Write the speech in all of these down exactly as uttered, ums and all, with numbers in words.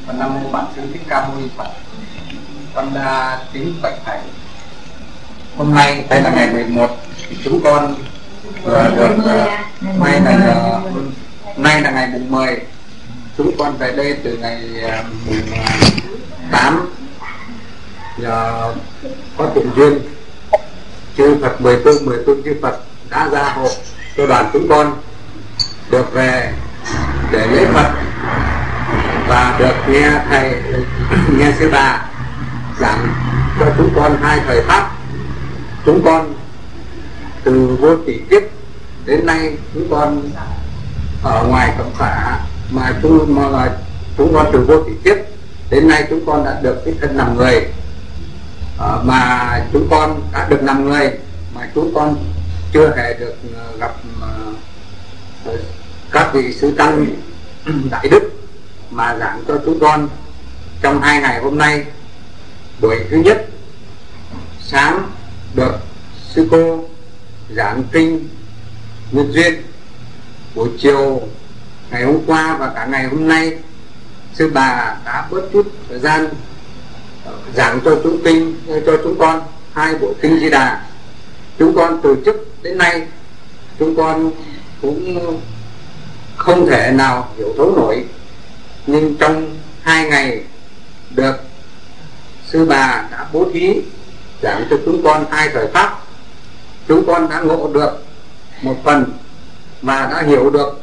Và Nam Mô Bản Sư Thích Ca Mâu Ni Phật. Con đa kính bạch thầy. Hôm nay đây là ngày mười một, chúng con vừa được uh, nay là uh, nay là ngày mùng mười. Chúng con về đây từ ngày uh, mùng tám. Nhờ có tiền duyên, chư Phật mười phương mười phương chư Phật đã gia hộ cho đoàn chúng con được về để lễ Phật và được nghe thầy nghe sư bà giảng cho chúng con hai thời pháp. Chúng con từ vô tỷ kiếp đến nay, chúng con ở ngoài cẩm phả mà chúng mà chúng con từ vô tỷ kiếp đến nay chúng con đã được cái thân làm người. À, mà chúng con đã được làm người mà chúng con chưa hề được uh, gặp uh, các vị sư tăng đại đức mà giảng cho chúng con trong hai ngày hôm nay. Buổi thứ nhất sáng được sư cô giảng kinh Nguyên Duyên. Buổi chiều ngày hôm qua và cả ngày hôm nay, sư bà đã bớt chút thời gian giảng cho chúng kinh cho chúng con hai bộ kinh Di Đà. Chúng con từ trước đến nay chúng con cũng không thể nào hiểu thấu nổi, nhưng trong hai ngày được sư bà đã bố thí giảng cho chúng con hai thời pháp, chúng con đã ngộ được một phần và đã hiểu được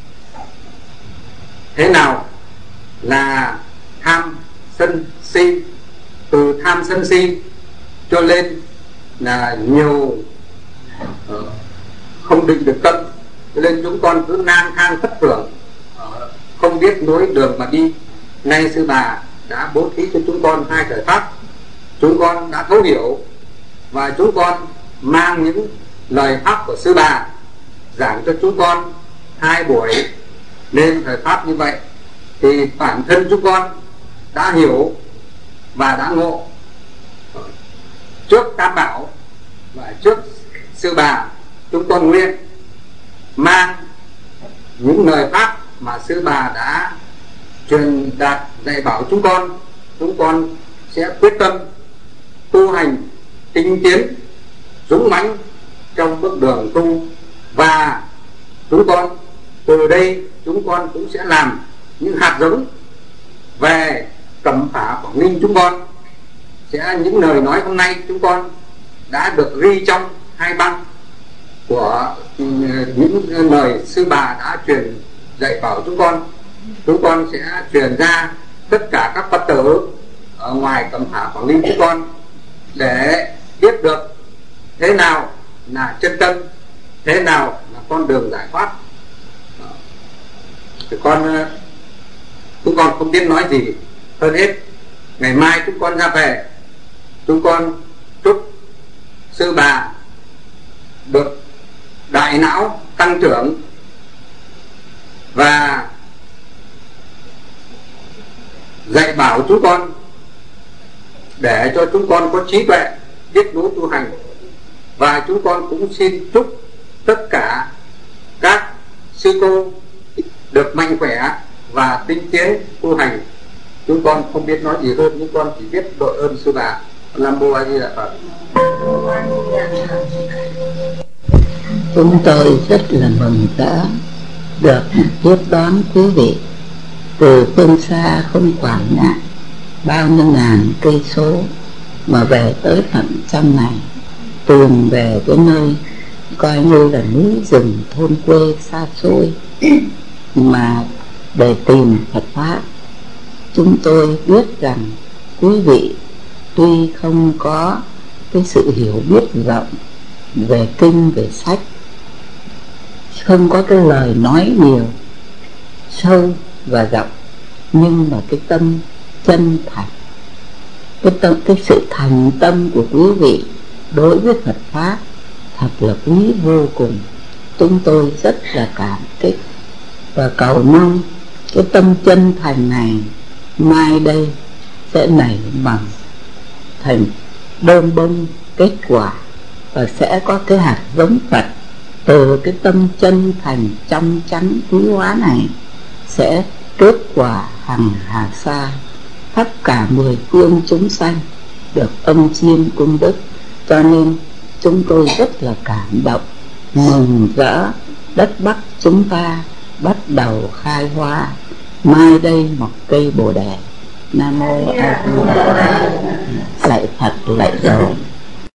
thế nào là tham sân si. Từ tham sân si cho lên là nhiều uh, không định được tâm, cho nên chúng con cứ nan than thất thường, uh, không biết nối đường mà đi. Nay sư bà đã bố thí cho chúng con hai thời pháp, chúng con đã thấu hiểu và chúng con mang những lời pháp của sư bà giảng cho chúng con hai buổi nên thời pháp như vậy, thì bản thân chúng con đã hiểu và đã ngộ trước Tam Bảo và trước sư bà. Chúng con nguyện mang những lời pháp mà sư bà đã truyền đạt dạy bảo chúng con, chúng con sẽ quyết tâm tu hành tinh tiến dũng mãnh trong bước đường tu. Và chúng con từ đây chúng con cũng sẽ làm những hạt giống về Cẩm Phả Quảng Ninh. Chúng con sẽ những lời nói hôm nay chúng con đã được ghi trong hai băng của những lời sư bà đã truyền dạy bảo chúng con. Chúng con sẽ truyền ra tất cả các Phật tử ở ngoài Cẩm Phả Quảng Ninh chúng con để biết được thế nào là chân tâm, thế nào là con đường giải thoát. Thì con chúng con không biết nói gì hơn hết. Ngày mai chúng con ra về, chúng con chúc sư bà được đại não tăng trưởng và dạy bảo chúng con để cho chúng con có trí tuệ biết nối tu hành. Và chúng con cũng xin chúc tất cả các sư cô được mạnh khỏe và tinh tiến tu hành. Chúng con không biết nói gì hơn, nhưng con chỉ biết đội ơn sư bà. Nam Mô A Di Đà Phật. Chúng tôi rất là mừng rỡ được tiếp đón quý vị từ phương xa, không quản ngại bao nhiêu ngàn cây số mà về tới tận trong này, tìm về cái nơi coi như là núi rừng thôn quê xa xôi mà để tìm Phật pháp. Chúng tôi biết rằng quý vị tuy không có cái sự hiểu biết rộng về kinh, về sách, không có cái lời nói nhiều sâu và rộng, nhưng mà cái tâm chân thành, cái, tâm, cái sự thành tâm của quý vị đối với Phật pháp thật là quý vô cùng. Chúng tôi rất là cảm kích và cầu mong cái tâm chân thành này mai đây sẽ nảy mầm thành đơm bông kết quả, và sẽ có cái hạt giống Phật từ cái tâm chân thành trong trắng quý hóa này sẽ kết quả hằng hà sa, khắp cả mười phương chúng sanh được ông chiêm cung đức. Cho nên chúng tôi rất là cảm động, mừng rỡ. Đất Bắc chúng ta bắt đầu khai hoa, mai đây một cây bồ đề. Nam mô A Di Đà. Lạy Phật lạy Đồ.